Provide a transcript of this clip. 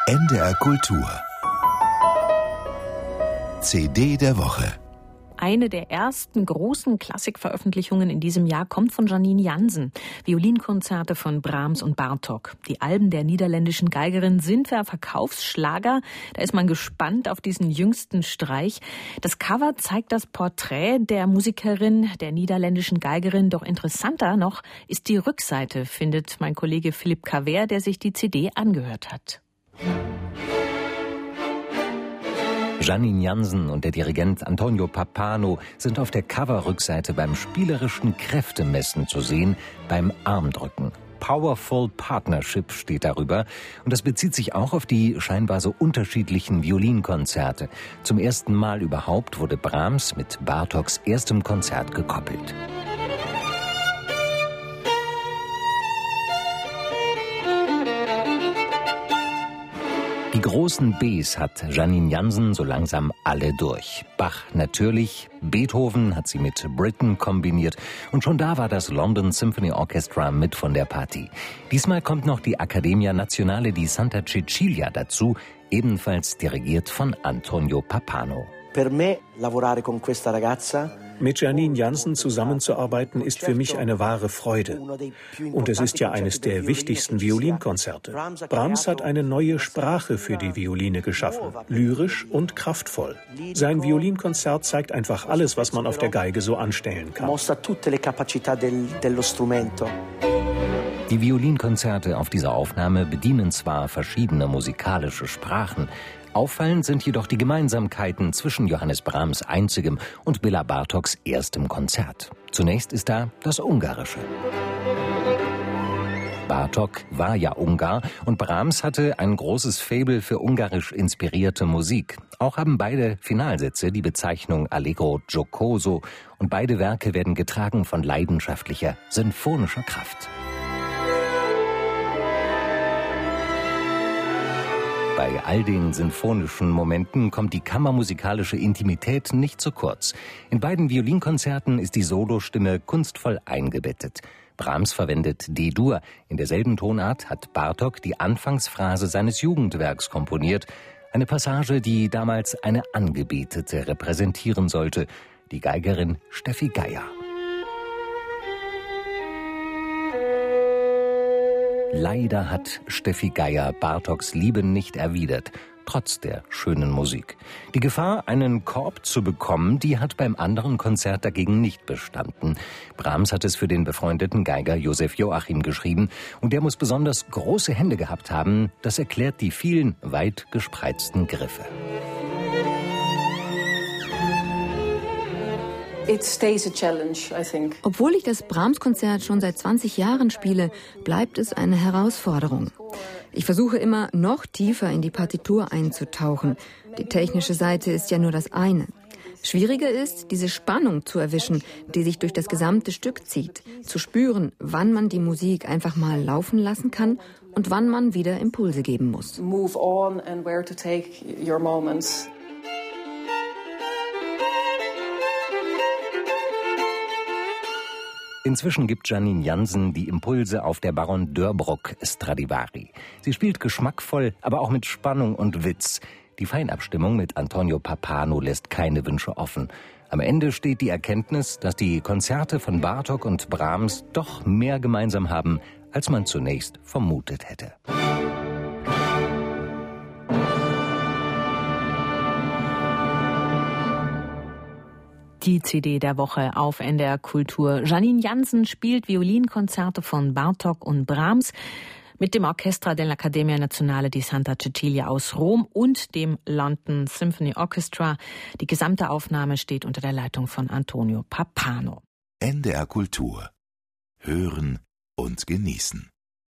NDR Kultur CD der Woche. Eine der ersten großen Klassikveröffentlichungen in diesem Jahr kommt von Janine Jansen. Violinkonzerte von Brahms und Bartók. Die Alben der niederländischen Geigerin sind Verkaufsschlager. Da ist man gespannt auf diesen jüngsten Streich. Das Cover zeigt das Porträt der Musikerin, der niederländischen Geigerin. Doch interessanter noch ist die Rückseite, findet mein Kollege Philipp Cavert, der sich die CD angehört hat. Janine Jansen und der Dirigent Antonio Pappano sind auf der Coverrückseite beim spielerischen Kräftemessen zu sehen, beim Armdrücken. Powerful Partnership steht darüber und das bezieht sich auch auf die scheinbar so unterschiedlichen Violinkonzerte. Zum ersten Mal überhaupt wurde Brahms mit Bartóks erstem Konzert gekoppelt. Die großen Bs hat Janine Jansen so langsam alle durch. Bach natürlich, Beethoven hat sie mit Britten kombiniert und schon da war das London Symphony Orchestra mit von der Partie. Diesmal kommt noch die Accademia Nazionale di Santa Cecilia dazu, ebenfalls dirigiert von Antonio Pappano. Per me lavorare con questa ragazza. Mit Janine Jansen zusammenzuarbeiten ist für mich eine wahre Freude. Und es ist ja eines der wichtigsten Violinkonzerte. Brahms hat eine neue Sprache für die Violine geschaffen, lyrisch und kraftvoll. Sein Violinkonzert zeigt einfach alles, was man auf der Geige so anstellen kann. Die Violinkonzerte auf dieser Aufnahme bedienen zwar verschiedene musikalische Sprachen, auffallend sind jedoch die Gemeinsamkeiten zwischen Johannes Brahms einzigem und Béla Bartóks erstem Konzert. Zunächst ist da das Ungarische. Bartók war ja Ungar und Brahms hatte ein großes Faible für ungarisch inspirierte Musik. Auch haben beide Finalsätze die Bezeichnung Allegro giocoso und beide Werke werden getragen von leidenschaftlicher, sinfonischer Kraft. Bei all den sinfonischen Momenten kommt die kammermusikalische Intimität nicht zu kurz. In beiden Violinkonzerten ist die Solostimme kunstvoll eingebettet. Brahms verwendet D-Dur. In derselben Tonart hat Bartók die Anfangsphrase seines Jugendwerks komponiert. Eine Passage, die damals eine Angebetete repräsentieren sollte, die Geigerin Steffi Geier. Leider hat Steffi Geier Bartóks Liebe nicht erwidert, trotz der schönen Musik. Die Gefahr, einen Korb zu bekommen, die hat beim anderen Konzert dagegen nicht bestanden. Brahms hat es für den befreundeten Geiger Josef Joachim geschrieben und der muss besonders große Hände gehabt haben. Das erklärt die vielen weit gespreizten Griffe. Obwohl ich das Brahms-Konzert schon seit 20 Jahren spiele, bleibt es eine Herausforderung. Ich versuche immer, noch tiefer in die Partitur einzutauchen. Die technische Seite ist ja nur das eine. Schwieriger ist, diese Spannung zu erwischen, die sich durch das gesamte Stück zieht. Zu spüren, wann man die Musik einfach mal laufen lassen kann und wann man wieder Impulse geben muss. Move on and where to take your moments. Inzwischen gibt Janine Jansen die Impulse auf der Baron Dörbrock Stradivari. Sie spielt geschmackvoll, aber auch mit Spannung und Witz. Die Feinabstimmung mit Antonio Pappano lässt keine Wünsche offen. Am Ende steht die Erkenntnis, dass die Konzerte von Bartók und Brahms doch mehr gemeinsam haben, als man zunächst vermutet hätte. Die CD der Woche auf NDR Kultur. Janine Jansen spielt Violinkonzerte von Bartók und Brahms mit dem Orchestra dell'Accademia Nazionale di Santa Cecilia aus Rom und dem London Symphony Orchestra. Die gesamte Aufnahme steht unter der Leitung von Antonio Pappano. NDR Kultur. Hören und genießen.